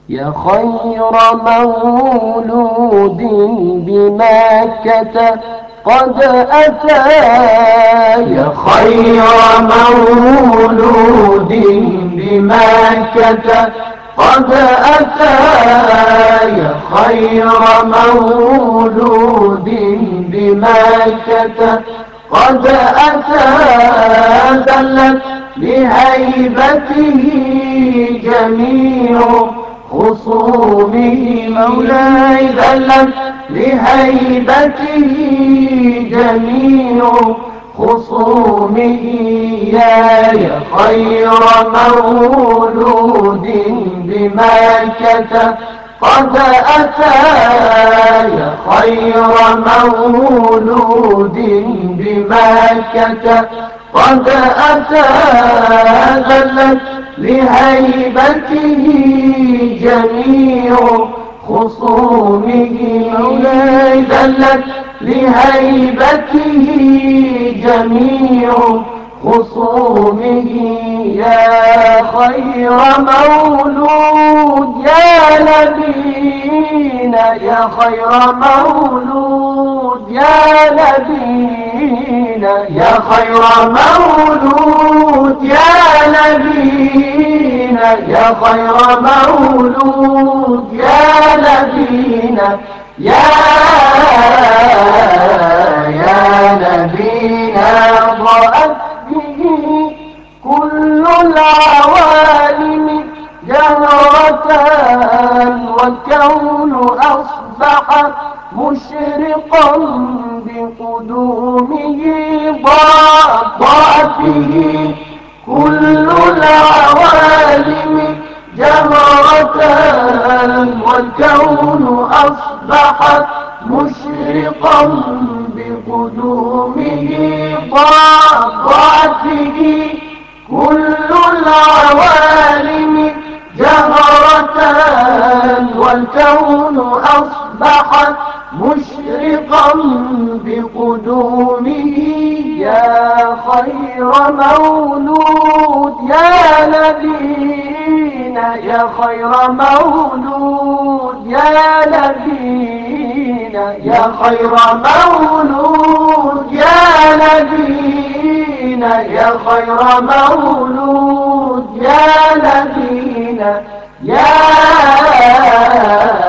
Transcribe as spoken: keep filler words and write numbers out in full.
يا خير مولود بمكة قد أتى، يا خير مولود بمكة قد أتى، يا خير مولود بمكة قد أتى، دلت لهيبته جميع خصومه، مولاي دلت لهيبته جميع خصومه، يا يا خير مولود بمكة قد أتى، يا خير مولود بمكة قد أتى، دلت لهيبته جميع خصومه، مولاي دلت لهيبته جميع خصومه، يا خير مولود يا نبينا، يا خير مولود يا نبينا، يا خير مولود يا نبينا، يا خير مولود يا نبينا، يا يا نبينا، ضاءت به كل العوالم جهرة، والكون أصبح مشرقا بقدومه، ضاءت به كل العوالم جهرة، والكون أصبح مشرقا بقدومه، ضاءت به كل العوالم جهرة، والكون أصبح مشرقا بقدومه، يا خير مولود يا نبينا، يا خير مولود يا نبينا، يا خير مولود يا نبينا، يا خير مولود يا نبينا، يا